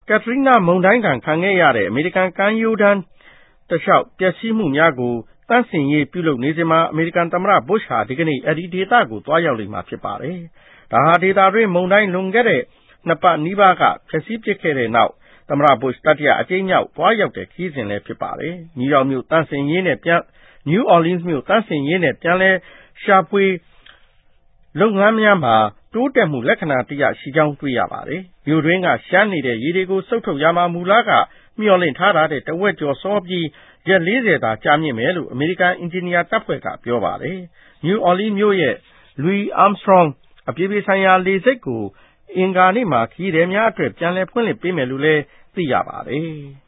ကက်ထရီးနားမုန်တိုင်းဒဏ်ခံခဲ့ရတဲ့အမေရိကန်ကမ်းရိုးတန်းတလျှောက်ပျက်စီးမှုများကိုသန့်စင်ရေးပြုလုပ်နေစဉ်မှာအမေရိကန်သမ္မတဘုရှ်ဟာဒီကနေ့အဲဒီဒေသကိုသွားရောက်လိမ့်မှာဖြစ်ပါတယ်။ဒါဟာဒေသတွင်းမုန်တိုင်းလွန်ခဲ့တဲ့2 ပတ်နီးပါးကဖျက်ဆီးပစ်ခဲ့တဲ့နောက်သမ္မတဘုရှ်တတိယအကြိမ်မြောက်သွားရောက်တဲ့ခရီးစဉ်လည်းဖြစ်ပါတယ်။ နယူးအော်လင်းမြို့တန့်စင်ရေးနဲ့ပြန်လည်ရှာဖွေလုပ်ငန်းများမှာတိုးတက်မှုလက္ခဏာတရရှိကြောင်းတွေ့ရပါတယ်။မြို့တွင်းကရှမ်းနေတဲ့ရေတွေကိုစုပ်ထုတ်ရမှာမူလကမျှော်လင့်ထားတာတဲ့တဝက်ကျော်စောပြီးရက် 40 သာကြာမြင့်မယ်လို့အမေရိကန်အင်ဂျင်နီယာတပ်ဖွဲ့ကပြောပါတယ်။ နယူးအော်လင်းမြို့ရဲ့ Louis Armstrong အပြည်ပြည်ဆိုင်ရာလေဆိပ်ကိုအင်္ဂါနေ့မှာခရီးသည်များအတွက်ပြန်လည်ဖွင့်လှစ်ပေးမယ်လို့လည်းသိရပါတယ်။